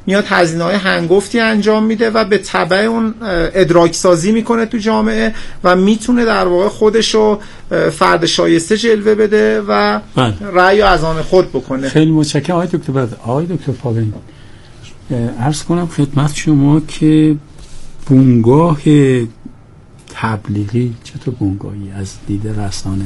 میاد هزینه‌های هنگفتی انجام میده و به تبع اون ادراک سازی میکنه تو جامعه و میتونه در واقع خودشو فرد شایسته جلوه بده و رأی از آن خود بکنه. خیلی متشکرم آقای دکتر پاویل. عرض کنم خدمت شما که بنگاه تبلیغی چطور بنگاهی از دید رسانه؟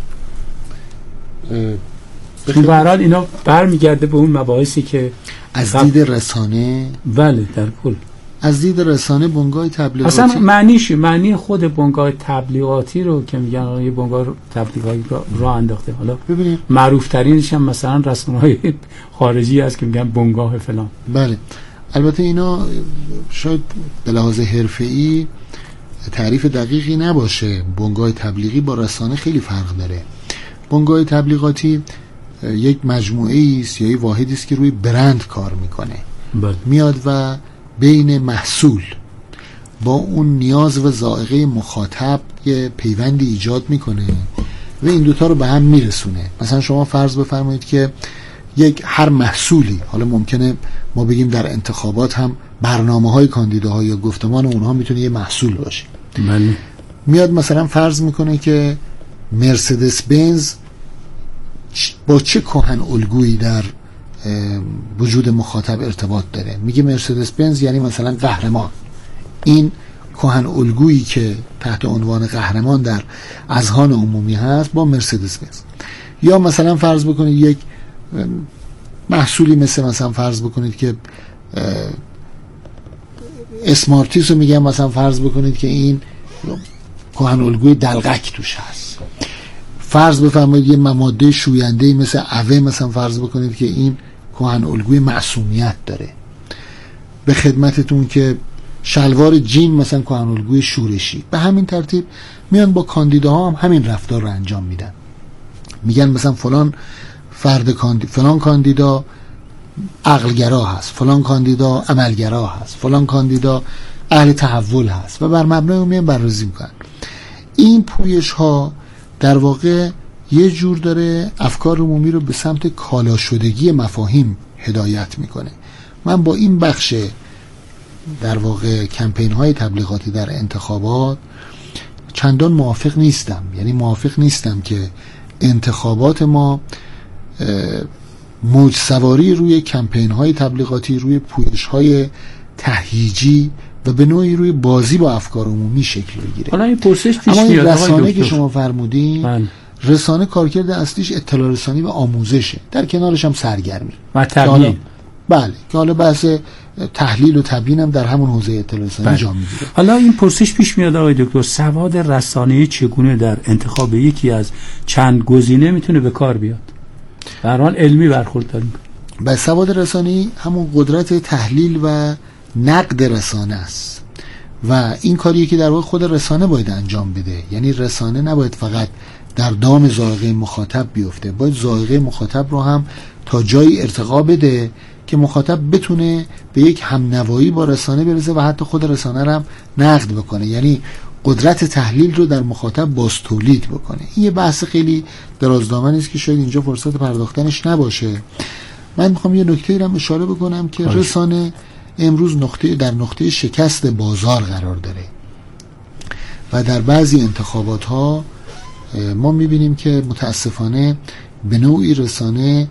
به هر حال اینا برمیگرده به اون مباحثی که از دید رسانه، بله در کل از دید رسانه بنگاه تبلیغاتی اصلا معنی خود بنگاه تبلیغاتی رو که میگن یه بنگاه تبلیغاتی راه انداخته. حالا ببینید معروف ترینش هم مثلا رسانه‌های خارجی هست که میگن بنگاه فلان. بله البته اینا شاید به لحاظ حرفه‌ای تعریف دقیقی نباشه. بنگاه تبلیغی با رسانه خیلی فرق داره. بنگاه تبلیغاتی یک مجموعه است یا یک واحدی است که روی برند کار میکنه. میاد و بین محصول با اون نیاز و ذائقه مخاطب یه پیوندی ایجاد میکنه و این دوتا رو به هم میرسونه. مثلا شما فرض بفرمایید که هر محصولی، حالا ممکنه ما بگیم در انتخابات هم برنامه‌های کاندیداها یا گفتمان اونها میتونه یه محصول باشه. بله. میاد مثلا فرض میکنه که مرسدس بنز با چه کهن الگویی در وجود مخاطب ارتباط داره. میگه مرسدس بنز یعنی مثلا قهرمان. این کهن الگویی که تحت عنوان قهرمان در اذهان عمومی هست با مرسدس بنز. یا مثلا فرض بکنید یک محصولی مثلا فرض بکنید که اسمارتیس رو میگم، مثلا فرض بکنید که این کهن الگوی دلغک توش هست. فرض بفرمایید یه ماده شوینده مثل اوه، مثلا فرض بکنید که این کهن الگوی معصومیت داره. به خدمتتون که شلوار جین مثلا کهن الگوی شورشی. به همین ترتیب میان با کاندیداها هم همین رفتار رو انجام میدن. میگن مثلا فلان کاندیدا عقلگرا هست، فلان کاندیدا عملگرا هست، فلان کاندیدا اهل تحول هست و بر مبنای اون میان بررسی میکنن. این پویش ها در واقع یه جور داره افکار عمومی رو به سمت کالا شدگی مفاهیم هدایت میکنه. من با این بخش در واقع کمپین های تبلیغاتی در انتخابات چندان موافق نیستم. یعنی موافق نیستم که انتخابات ما موج سواری روی کمپین های تبلیغاتی، روی پویش های تهییجی و به نوعی روی بازی با افکار عمومی شکل بگیره. حالا این پرسش پیش اما این میاد رسانه که شما فرمودین، رسانه کارکرد اصلیش اطلاع رسانی و آموزشه، در کنارش هم سرگرمی و تبیین. بله که حالا بحث تحلیل و تبیین هم در همون حوزه اطلاع رسانی جا میگیره. حالا این پرسش پیش میاد آقای دکتر، سواد رسانه‌ای چگونه در انتخاب یکی از چند گزینه میتونه به کار بیاد؟ در حال علمی برخوردار میکنه. به سواد رسانه‌ای همون قدرت تحلیل و نقد رسانه است و این کاریه که در واقع خود رسانه باید انجام بده. یعنی رسانه نباید فقط در دام ذائقه مخاطب بیفته، باید ذائقه مخاطب رو هم تا جایی ارتقا بده که مخاطب بتونه به یک همنوایی با رسانه برسه و حتی خود رسانه رو هم نقد بکنه. یعنی قدرت تحلیل رو در مخاطب باز تولید بکنه. این یه بحث خیلی درازدامنی است که شاید اینجا فرصت پرداختنش نباشه. من میخوام یه نکته رو اشاره بکنم که رسانه امروز در نقطه شکست بازار قرار داره و در بعضی انتخابات ها ما میبینیم که متاسفانه به نوعی رسانه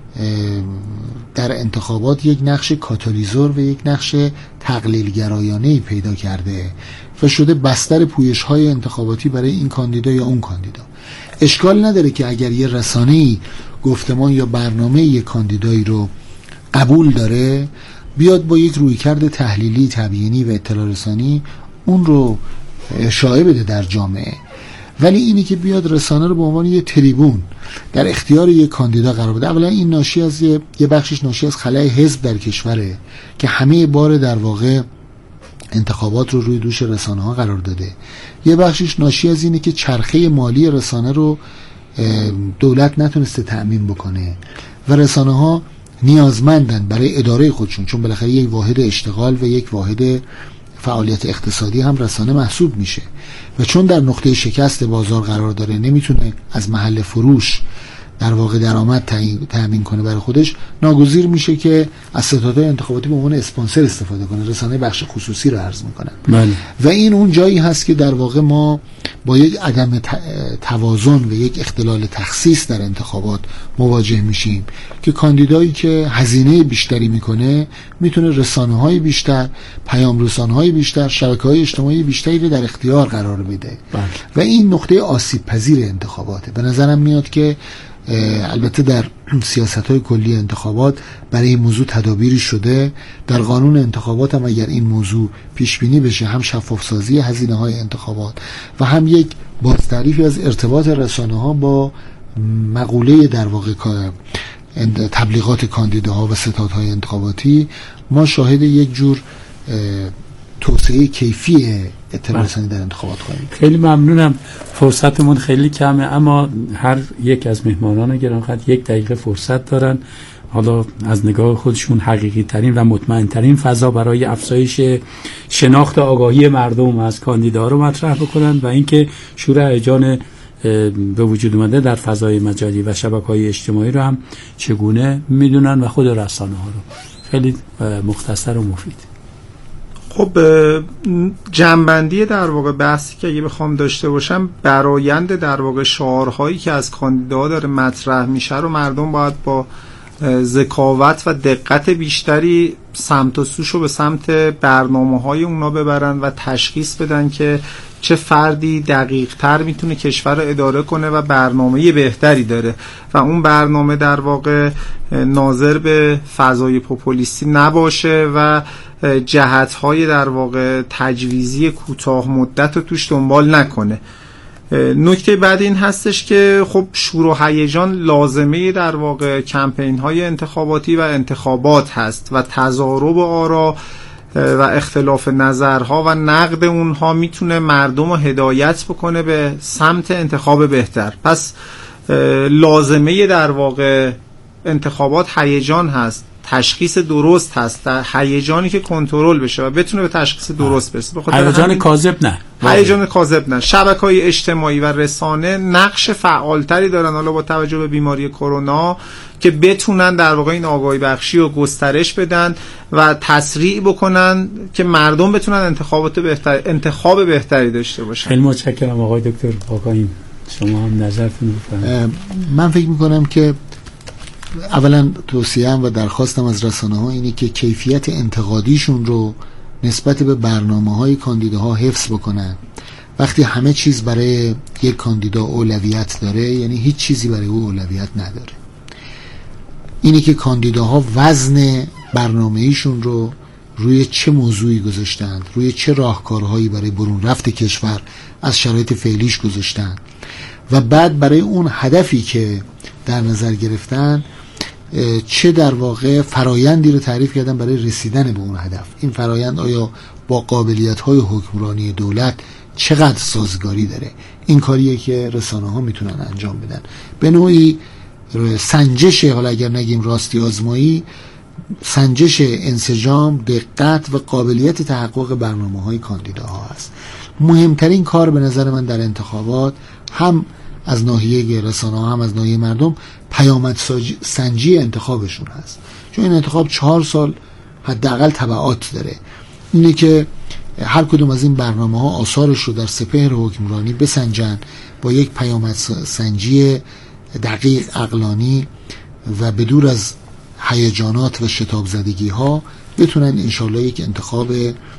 در انتخابات یک نقش کاتالیزور و یک نقش تقلیل گرایانه‌ای پیدا کرده و شده بستر پویش های انتخاباتی برای این کاندیدا یا اون کاندیدا. اشکال نداره که اگر یه رسانه‌ای گفتمان یا برنامه یک کاندیدایی رو قبول داره، بیاد با یک رویکرد تحلیلی، تبیینی و اطلاع رسانی اون رو شایع بده در جامعه. ولی اینی که بیاد رسانه رو به عنوان یه تریبون در اختیار یک کاندیدا قرار بده، اولا این ناشی از یه بخشش ناشی از خلای حزب در کشوره که همه بار در واقع انتخابات رو روی دوش رسانه ها قرار داده. یه بخشش ناشی از اینه که چرخه مالی رسانه رو دولت نتونسته تأمین بکنه و رسانه ها نیازمندن برای اداره خودشون، چون بالاخره یک واحد اشتغال و یک واحد فعالیت اقتصادی هم رسانه محسوب میشه و چون در نقطه شکست بازار قرار داره، نمیتونه از محل فروش در واقع درآمد تامین کنه برای خودش، ناگزیر میشه که از ستادهای انتخاباتی به عنوان اسپانسر استفاده کنه، رسانه بخش خصوصی رو عرض میکنن. و این اون جایی هست که در واقع ما با یک عدم توازن و یک اختلال تخصیص در انتخابات مواجه میشیم که کاندیدایی که هزینه بیشتری میکنه میتونه رسانه‌های بیشتر، پیام رسانه‌های بیشتر، شبکه‌های اجتماعی بیشتری رو در اختیار قرار بده و این نقطه آسیب پذیر انتخاباته. به نظرم میاد که البته در سیاست‌های کلی انتخابات برای این موضوع تدابیری شده. در قانون انتخابات هم اگر این موضوع پیش بینی بشه، هم شفاف‌سازی هزینه‌های انتخابات و هم یک بازتعریفی از ارتباط رسانه‌ها با مقوله در واقع تبلیغات کاندیداها و ستادهای انتخاباتی، ما شاهد یک جور توسعه کیفی اطلاع رسانی در انتخابات خواهیم. خیلی ممنونم. فرصتمون خیلی کمه، اما هر یک از مهمانان گرانقدر 1 دقیقه فرصت دارن، حالا از نگاه خودشون حقیقی ترین و مطمئن ترین فضا برای افزایش شناخت آگاهی مردم از کاندیداها رو مطرح بکنن و اینکه شور هیجان به وجود اومده در فضای مجازی و شبکه‌های اجتماعی رو هم چگونه میدونن و خود رسانه‌ها رو. خیلی مختصر و مفید. خب جنبندی در واقع بحثی که اگه بخوام داشته باشم، برآیند در واقع شعارهایی که از کاندیداها داره مطرح میشه رو مردم باید با ذکاوت و دقت بیشتری سمت و سوشو به سمت برنامه‌های اونا ببرن و تشخیص بدن که چه فردی دقیق تر میتونه کشور رو اداره کنه و برنامه بهتری داره و اون برنامه در واقع ناظر به فضای پوپولیستی نباشه و جهت‌های در واقع تجویزی کوتاه مدت رو توش دنبال نکنه. نکته بعد این هستش که خب شور و هیجان لازمه در واقع کمپین‌های انتخاباتی و انتخابات هست و تضارب آرا و اختلاف نظرها و نقد اونها میتونه مردم رو هدایت بکنه به سمت انتخاب بهتر. پس لازمه در واقع انتخابات هیجان هست، تشخیص درست هست، هیجانی که کنترل بشه و بتونه به تشخیص درست برسه. هیجان کاذب نه، هیجان کاذب نه. شبکه‌های اجتماعی و رسانه نقش فعالتری دارن حالا با توجه به بیماری کرونا که بتونن در واقع این آگاهی بخشی رو گسترش بدن و تسریع بکنن که مردم بتونن انتخاب بهتری داشته باشن. خیلی متشکرم آقای دکتر آقاییم، شما هم نظرتون بفرمایید. من فکر می‌کنم که اولا توصیه‌ام و درخواستم از رسانه‌ها اینه که کیفیت انتقادیشون رو نسبت به برنامه‌های کاندیداها حفظ بکنن. وقتی همه چیز برای یک کاندیدا اولویت داره، یعنی هیچ چیزی برای او اولویت نداره. اینه که کاندیداها وزن برنامه‌ایشون رو روی چه موضوعی گذاشتند، روی چه راهکارهایی برای برون رفت کشور از شرایط فعلیش گذاشتند و بعد برای اون هدفی که در نظر گرفتن چه در واقع فرایندی رو تعریف کردن برای رسیدن به اون هدف. این فرایند آیا با قابلیت‌های حکمرانی دولت چقدر سازگاری داره؟ این کاریه که رسانه‌ها میتونن انجام بدن. به نوعی سنجش، حالا اگر نگیم راستی آزمایی، سنجش انسجام، دقت و قابلیت تحقق برنامه‌های کاندیداها هست. مهمترین کار به نظر من در انتخابات، هم از ناحیه رسانه‌ها هم از ناحیه مردم، پیامد سنجی انتخابشون هست. چون این انتخاب 4 سال حداقل تبعات داره. اینه که هر کدوم از این برنامه‌ها آثارش رو در سپهر حکمرانی بسنجن با یک پیامد سنجی دقیق عقلانی و بدور از هیجانات و شتاب زدگی ها بتونن انشالله یک انتخاب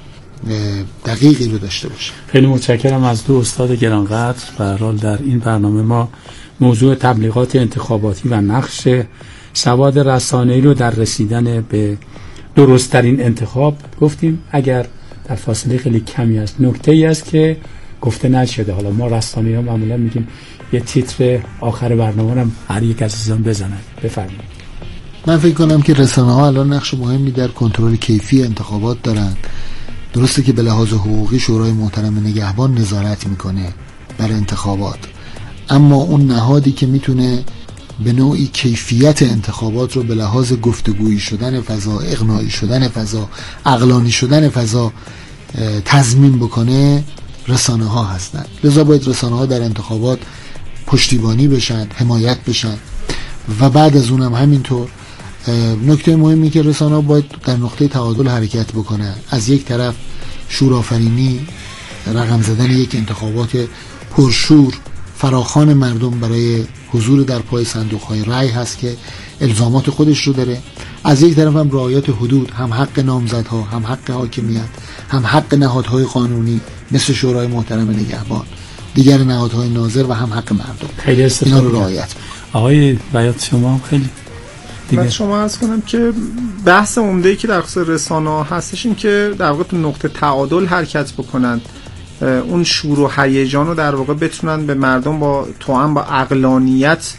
دقیقی رو داشته باشه. خیلی متشکرم از دو استاد گرانقدر. به هر حال در این برنامه ما موضوع تبلیغات انتخاباتی و نقش سواد رسانه‌ای رو در رسیدن به درست‌ترین انتخاب گفتیم. اگر در فاصله خیلی کمی است نکته‌ای است که گفته نشده، حالا ما رسانه‌ها معمولا میگیم یه تیتر آخر برنامه هم هر یک از عزیزان بزنن. بفرمایید. من فکر کنم که رسانه‌ها الان نقش مهمی در کنترل کیفی انتخابات دارن. درسته که به لحاظ حقوقی شورای محترم نگهبان نظارت میکنه بر انتخابات، اما اون نهادی که میتونه به نوعی کیفیت انتخابات رو به لحاظ گفتگویی شدن فضا، اقناعی شدن فضا، عقلانی شدن فضا تضمین بکنه رسانه‌ها هستن. لذا باید رسانه‌ها در انتخابات پشتیبانی بشن، حمایت بشن. و بعد از اونم همینطور. نکته مهمی که رسانه‌ها باید در نقطه تعادل حرکت بکنه. از یک طرف شورآفرینی، رقم زدن یک انتخابات پرشور، فراخوان مردم برای حضور در پای صندوق‌های رای هست که الزامات خودش رو داره. از یک طرف هم رعایت حدود، هم حق نامزدها، هم حق حاکمیت، هم حق نهادهای قانونی مثل شورای محترم نگهبان، دیگر نهادهای ناظر و هم حق مردم. خیلی اینا رو رعایت. آقای بیات شما خیلی دیگه. من شما عرض کنم که بحث عمده‌ای که در خصوص رسانه‌ها هستش این که در واقع تو نقطه تعادل حرکت بکنن، اون شور و هیجان رو در واقع بتونن به مردم با توأم با عقلانیت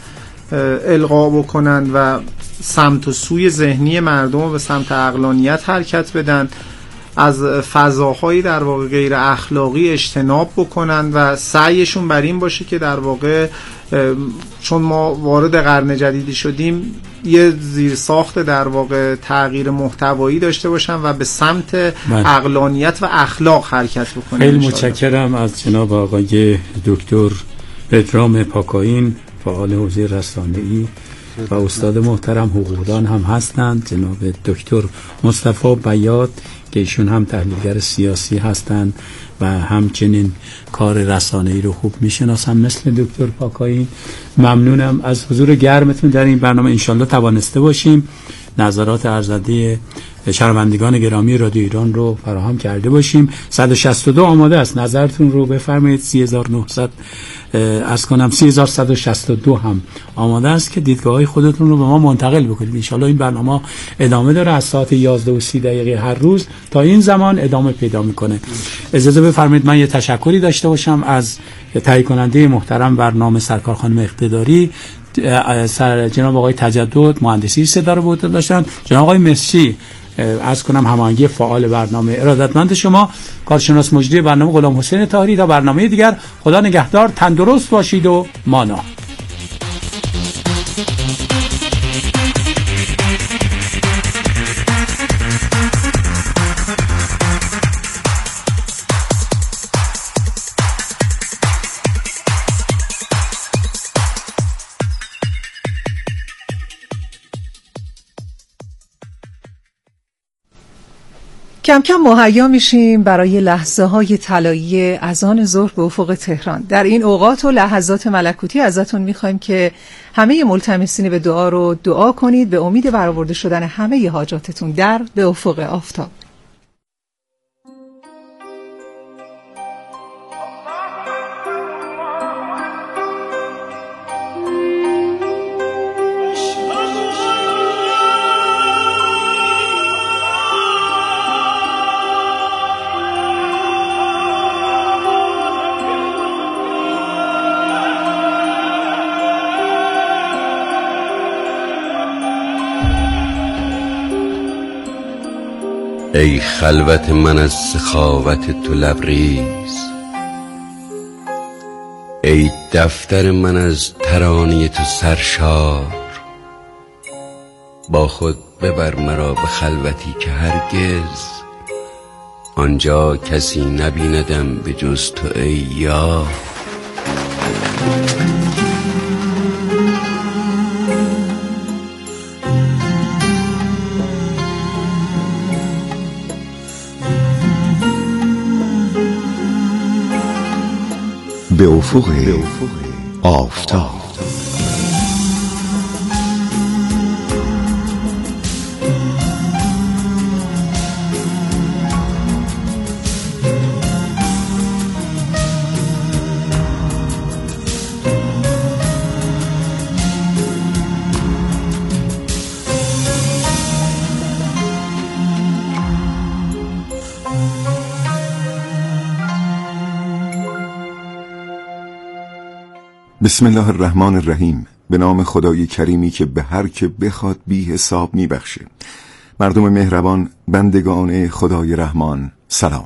القا بکنن و سمت و سوی ذهنی مردم رو به سمت عقلانیت حرکت بدن، از فضاهای در واقع غیر اخلاقی اجتناب بکنن و سعیشون بر این باشه که در واقع چون ما وارد قرن جدیدی شدیم یه زیرساخت در واقع تغییر محتوایی داشته باشن و به سمت عقلانیت و اخلاق حرکت بکنن. خیلی متشکرم از جناب آقای دکتر پدرام پاکاین، فعال حوزه رسانه‌ای و استاد محترم حقوقدان هم هستند، جناب دکتر مصطفی بیات که ایشون هم تحلیلگر سیاسی هستند و همچنین کار رسانه‌ای رو خوب میشناسن مثل دکتر پاکاین. ممنونم از حضور گرمتون در این برنامه. انشالله توانسته باشیم نظرات ارزنده شنوندگان گرامی رادیو ایران رو فراهم کرده باشیم. 162 آماده است، نظرتون رو بفرمایید. 3900 از کنم 3162 هم آماده است که دیدگاه‌های خودتون رو به ما منتقل بکنید. ان شاءالله این برنامه ادامه داره از ساعت 11:30 هر روز تا این زمان ادامه پیدا میکنه. اجازه بفرمایید من یه تشکری داشته باشم از تهیه کننده محترم برنامه سرکار خانم اقتداری، جناب آقای تجدد مهندسی صدا رو بود داشتن، جناب آقای مسچی از کنم هماهنگی فعال برنامه. ارادتمند شما کارشناس مجری برنامه غلام حسین طاهری. تا برنامه دیگر خدا نگهدار، تندرست باشید و مانا. کم کم مهیا میشیم برای لحظه های طلایی اذان ظهر به افق تهران. در این اوقات و لحظات ملکوتی ازتون میخوایم که همه ملتمسین به دعا رو دعا کنید به امید برآورده شدن همه حاجاتتون در به افق آفتاب. ای خلوت من از سخاوت تو لبریز، ای دفتر من از ترانه تو سرشار، با خود ببر مرا به خلوتی که هرگز آنجا کسی نبیندم به جز تو ای یار. به افق آفتاب. بسم الله الرحمن الرحیم. به نام خدای کریمی که به هر که بخواد بی حساب می بخشه. مردم مهربان، بندگان خدای رحمان، سلام.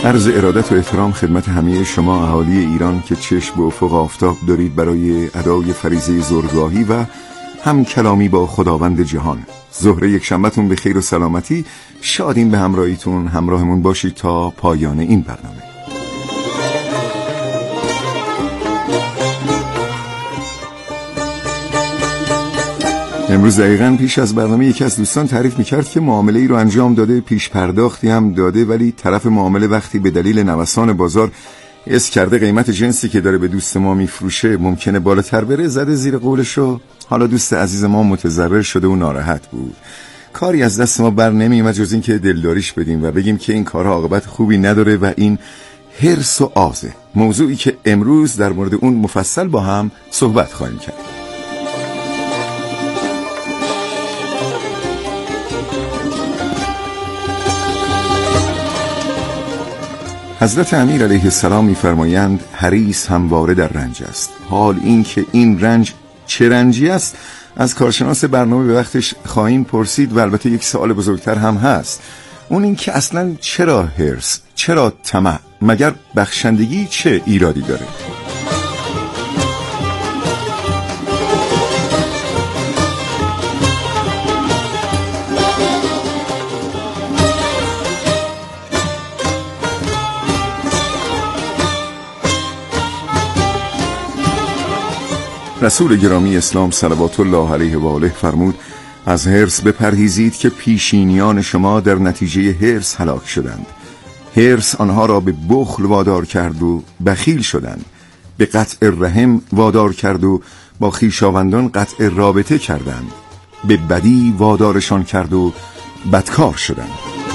عرض ارادت و احترام خدمت همه شما اهالی ایران که چشم به افق آفتاب دارید برای ادای فریضه ظهرگاهی و هم کلامی با خداوند جهان. ظهر یک شنبهتون به خیر و سلامتی. شادیم به همراهیتون، همراهمون باشید تا پایان این برنامه. امروز دقیقاً پیش از برنامه یکی از دوستان تعریف میکرد که معامله ای رو انجام داده، پیش پرداختی هم داده، ولی طرف معامله وقتی به دلیل نوسان بازار حس کرده قیمت جنسی که داره به دوست ما میفروشه ممکنه بالاتر بره، زده زیر قولشو. حالا دوست عزیز ما متضرر شده و ناراحت بود. کاری از دست ما بر نمیومد جز این که دلداریش بدیم و بگیم که این کارها عاقبت خوبی نداره و این حرص و آزه، موضوعی که امروز در مورد اون مفصل با هم صحبت خواهیم کرد. حضرت امیر علیه السلام می‌فرمایند حریص همواره در رنج است. حال این که این رنج چه رنجی است از کارشناس برنامه به وقتش خواهیم پرسید و البته یک سوال بزرگتر هم هست، اون این که اصلاً چرا حرص، چرا طمع، مگر بخشندگی چه ایرادی داره؟ رسول گرامی اسلام صلوات الله علیه و آله فرمود از حرص بپرهیزید که پیشینیان شما در نتیجه حرص هلاک شدند. حرص آنها را به بخل وادار کرد و بخیل شدند، به قطع رحم وادار کرد و با خویشاوندان قطع رابطه کردند، به بدی وادارشان کرد و بدکار شدند.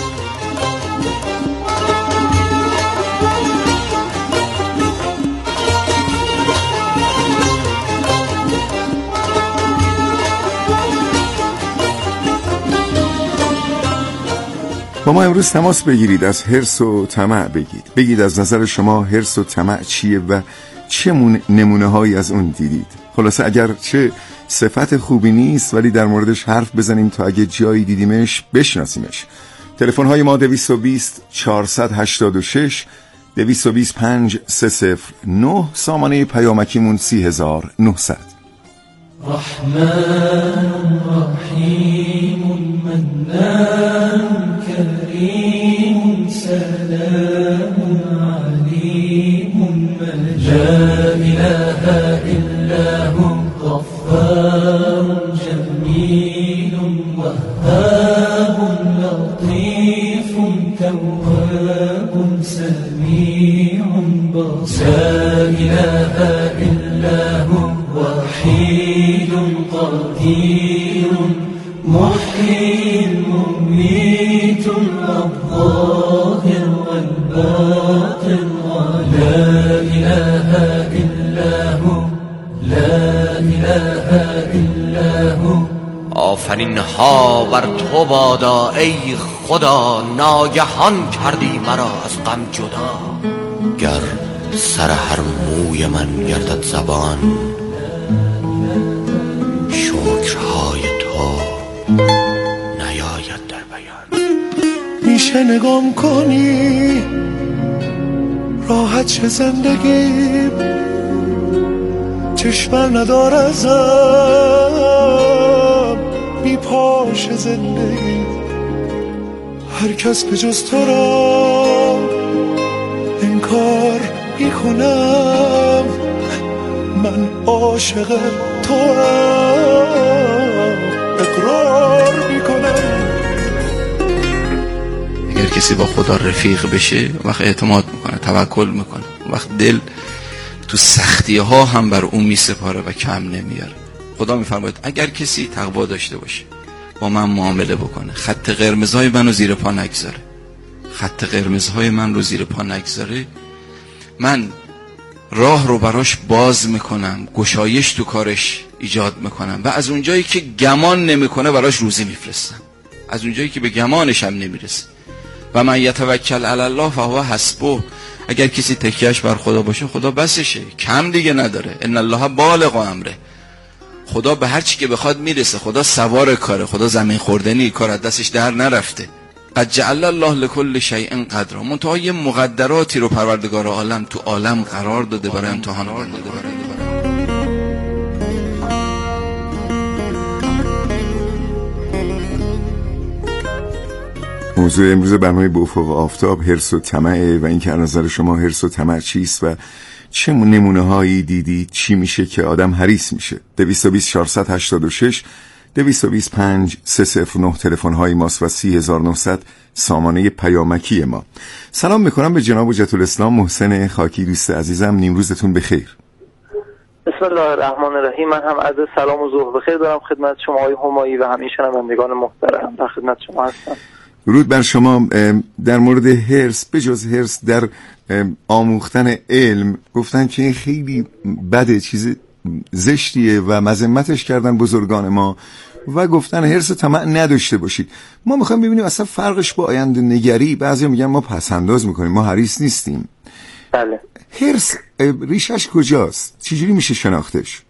با ما امروز تماس بگیرید، از حرص و طمع بگید از نظر شما حرص و طمع چیه و چه نمونه هایی از اون دیدید. خلاصه اگر چه صفت خوبی نیست ولی در موردش حرف بزنیم تا اگه جایی دیدیمش بشناسیمش. تلفن های ما 220 486 225 309، سامانه پیامکیمون 30900. رحمن رحیم منان کریم سلام علیم لا اله الا هو غفار جمیل وهاب لطیف تواب سمیع بصیر لا اله الا هو وحید قدیر محیی ممیت الظاهر والباطن لا اله الا هو لا اله الا هو. آفرین ها بر تو بادا ای خدا، ناگهان کردی مرا از غم جدا. گر سر هر موی من گردد زبان، شکرهای تو نیاید در بیان. میشه نگام کنی راحت شه زندگی، چشمر ندار ازم میپاشه زندگی. هر کس به جز تو را انکار میکنم، من عاشق تو اقرار میکنم. اگر کسی با خدا رفیق بشه وقت اعتماد میکنه، توکل میکنه، وقت دل تو سختی ها هم بر اون میسپاره و کم نمیاره. خدا میفرماید اگر کسی تقوا داشته باشه با من معامله بکنه، خط قرمزهای منو زیر پا نگذاره، خط قرمزهای من رو زیر پا نگذاره، من راه رو براش باز میکنم، گشایش تو کارش ایجاد میکنم و از اونجایی که گمان نمیکنه براش روزی میفرستم، از اونجایی که به گمانش هم نمیرسه. و من یتوکل علی الله فهو حسبه. اگر کسی تکیهش بر خدا باشه خدا بسشه، کم دیگه نداره. ان الله بالغ امره. خدا به هر چی که بخواد میرسه. خدا سوار کاره، خدا زمین خوردنی، کار از دستش در نرفته. قد جعل الله لكل شیء قدرا. منتها یه مقدراتی رو پروردگار عالم تو عالم قرار داده برای امتحان بنده. موضوع امروز برنامه به افق آفتاب حرص و طمع و این که از نظر شما حرص و طمع چیست و چه نمونه هایی دیدید چی میشه که آدم حریص میشه. 220 486 225 309 تلفن های ماست و 30900 سامانه پیامکی ما. سلام میکنم به جناب حجت الاسلام محسن خاکی. دوست عزیزم نیمروزتون بخیر. بسم الله الرحمن الرحیم. من هم عرض سلام و ظهر بخیر دارم خدمت شما آقای همایی و همه شنوندگان محترم. در خدمت شما هستم. درود بر شما. در مورد حرص، بجز حرص در آموختن علم گفتن که این خیلی بده، چیز زشتیه و مذمتش کردن بزرگان ما و گفتن حرص و طمع نداشته باشید. ما میخوایم ببینیم اصلا فرقش با آینده نگری. بعضی میگن ما پسنداز میکنیم، ما حریص نیستیم. بله. حرص ریشش کجاست؟ چجوری میشه شناختش؟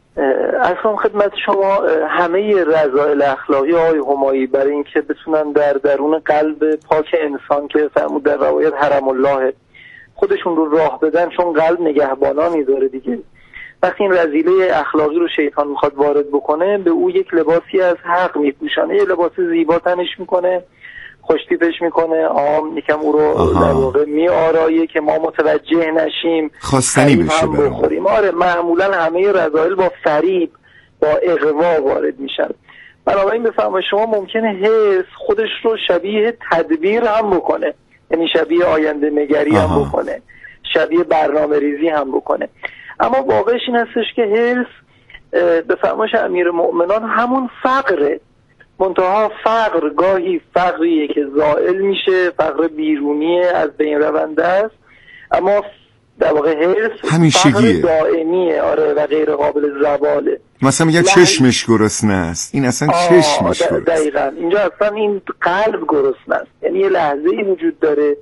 اصلا خدمت شما همه رذائل اخلاقی آقای همایی برای اینکه بتونن در درون قلب پاک انسان که فرمود در روایت حرم الله خودشون رو راه بدن، چون قلب نگهبانانی داره دیگه. وقتی این رذیله اخلاقی رو شیطان میخواد وارد بکنه، به او یک لباسی از حق میپوشانه، یه لباس زیبا تنش میکنه، خوشتیپش میکنه، یکم او رو در واقع میآرایه که ما متوجه نشیم، خواستنی بشه بخوریم. آره، معمولا همه رذائل با فریب، با اغوا وارد میشن. بنابراین بفرمایید شما ممکنه حرص خودش رو شبیه تدبیر هم بکنه، یعنی شبیه آینده نگری هم بکنه، شبیه برنامه ریزی هم بکنه. اما واقعش این هستش که حرص به فرمایش امیر مؤمنان همون فقره، منتها فقر گاهی فقریه که زائل میشه، فقر بیرونیه، از بین رونده است، اما در واقع حرص فقر دائمیه. آره، و غیر قابل زواله. مثلا میگن چشمش گرسنه است، این اصلا چشمش گرسنه. دقیقاً اینجا اصلا این قلب گرسنه است. یعنی یه لحظه‌ای وجود داره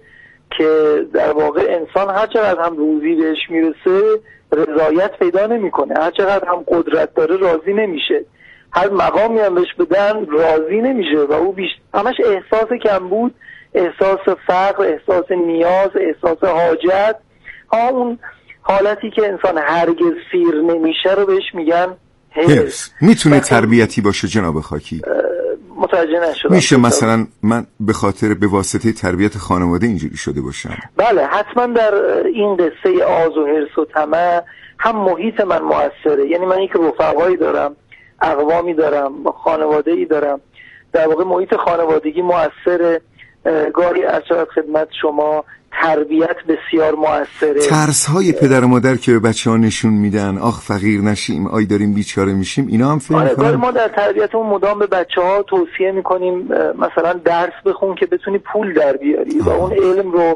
که در واقع انسان هر چقدر هم روزی بهش میرسه رضایت پیدا نمیکنه، هر چقدر هم قدرت داره راضی نمیشه، هر مقامی هم بهش بدن راضی نمیشه و او همش احساس کمبود، احساس فقر، احساس نیاز، احساس حاجت. اون حالتی که انسان هرگز سیر نمیشه رو بهش میگن حرص. میتونه تربیتی باشه جناب خاکی؟ متوجه نشدم. میشه مثلا من به خاطر به واسطه تربیت خانواده اینجوری شده باشم؟ بله، حتما در این قصه آز و حرص و طمع هم محیط من مؤثره. یعنی من یک رفقایی دارم، اقوامی دارم، خانواده‌ای دارم، در واقع محیط خانوادگی مؤثره. گاهی از خدمت شما تربیت بسیار مؤثره. ترس های پدر و مادر که به بچه ها نشون میدن آخ فقیر نشیم، آی داریم بیچاره میشیم، اینا هم فکر میکنم. ما در تربیتمون مدام به بچه ها توصیه میکنیم مثلا درس بخون که بتونی پول در بیاری و اون علم رو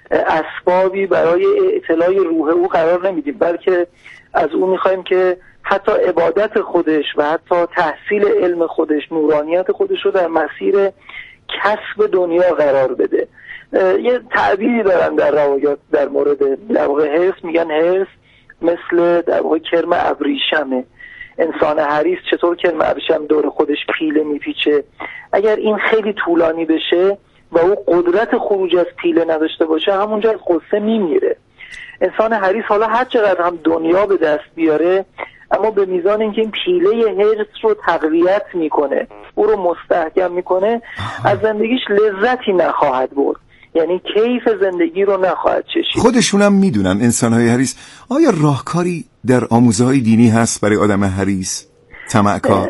اسبابی برای اطلاع روح او قرار نمیدیم، بلکه از او میخوایم که حتی عبادت خودش و حتی تحصیل علم خودش، نورانیت خودش رو در مسیر کسب دنیا قرار بده. یه تعبیری دارن در روایات در مورد در واقع حرص، میگن حرص مثل در واقع کرم ابریشمه. انسان حریص چطور کرم ابریشم دور خودش پیله میپیچه، اگر این خیلی طولانی بشه و او قدرت خروج از پیله نداشته باشه همونجا از غصه میمیره. انسان حریص حالا هر چقدر هم دنیا به دست بیاره، اما به میزان اینکه این پیله حرص رو تقویت میکنه، او رو مستحکم میکنه، از زندگیش لذتی نخواهد برد، یعنی کیف زندگی رو نخواهد چشید. خودشونم میدونن انسان‌های حریص. آیا راهکاری در آموزه‌های دینی هست برای آدم حریص طمع‌کار؟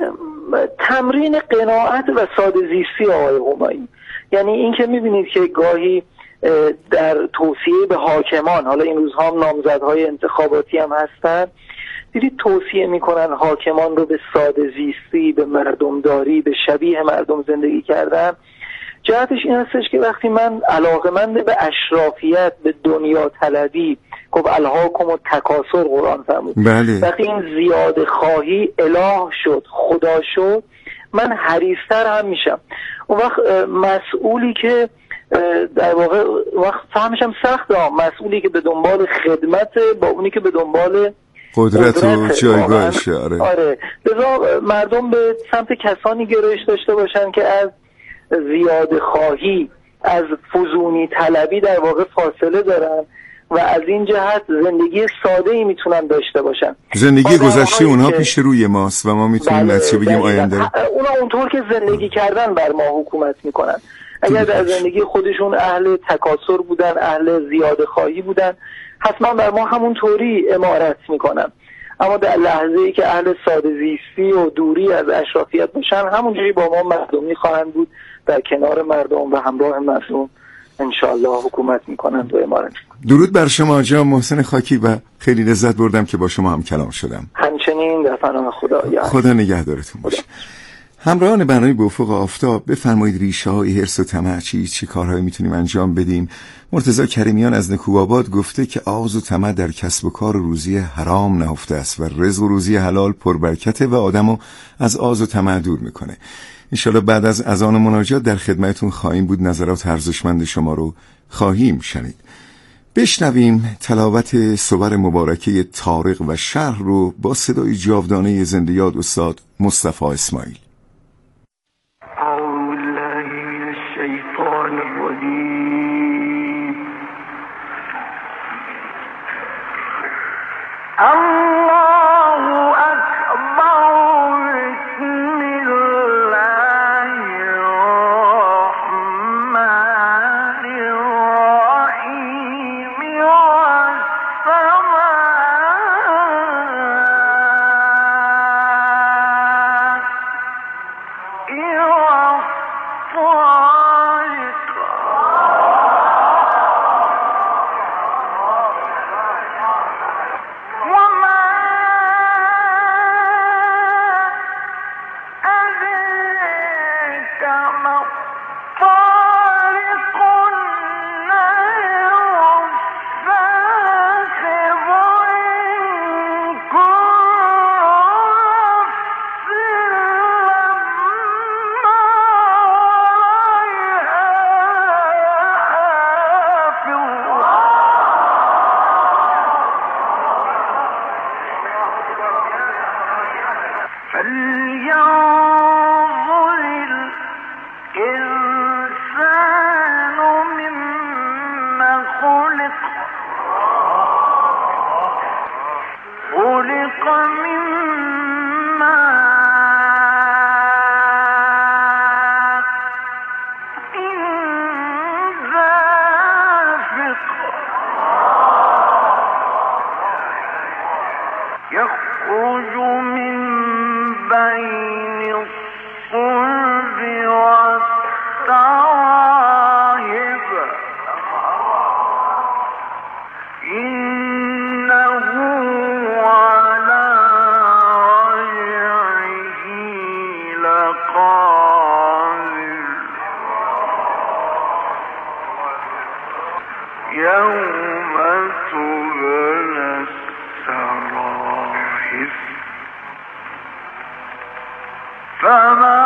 تمرین قناعت و ساده زیستی آقای همایی. یعنی این که میبینید که گاهی در توصیه به حاکمان، حالا این روزها هم نامزدهای انتخاباتی هم هستن، دیدید توصیه میکنن حاکمان رو به ساده زیستی، به مردمداری، به شبیه مردم زندگی کردن. جهتش این هستش که وقتی من علاقمند به اشرافیت، به دنیا طلبی، گفت الهاکم التکاثر قرآن فرمود، بله. وقتی این زیاده خواهی اله شد، خدا شد، من حریص‌تر هم میشم. اون وقت مسئولی که در واقع وقت فهمشم سخته، مسئولی که به دنبال خدمت با اونی که به دنبال قدرت و جایگاهشه. آره، لذا مردم به سمت کسانی گرایش داشته باشن که از زیاده خواهی، از فزونی طلبی در واقع فاصله دارن و از این جهت زندگی ساده ای میتونن داشته باشن. زندگی گذشته اونها پیش روی ماست و ما میتونیم نتیجه بگیم آینده. اونا اونطور که زندگی کردن بر ما حکومت میکنن. اگر در زندگی خودشون اهل تکاسر بودن، اهل زیاده خواهی بودن، حتما بر ما همون طوری امارت میکنن. اما در لحظه ای که اهل ساده زیستی و دوری از اشرافیت باشن، همونجوری با ما مردمی خواهند بود، در کنار مردم و همراه مردم انشاءالله حکومت میکنند و امارت. درود بر شما جناب محسن خاکی و خیلی لذت بردم که با شما هم کلام شدم. همچنین در پناه خدا. خدا نگهدارتون باشه. همراهان برنامه به افق آفتاب، بفرمایید ریشه های حرص و طمع چه کارهایی میتونیم انجام بدیم. مرتضی کریمیان از نکوآباد گفته که آز و طمع در کسب و کار و روزی حرام نهفته است و رزق و روزی حلال پربرکته و آدمو از آز و طمع دور میکنه. انشالله بعد از اذان و مناجات در خدمتون خواهیم بود. نظرات ارزشمند شما رو خواهیم شنید. بشنویم تلاوت صور مبارکه طارق و شرح رو با صدای جاودانه زنده یاد استاد مصطفی اسماعیل. فما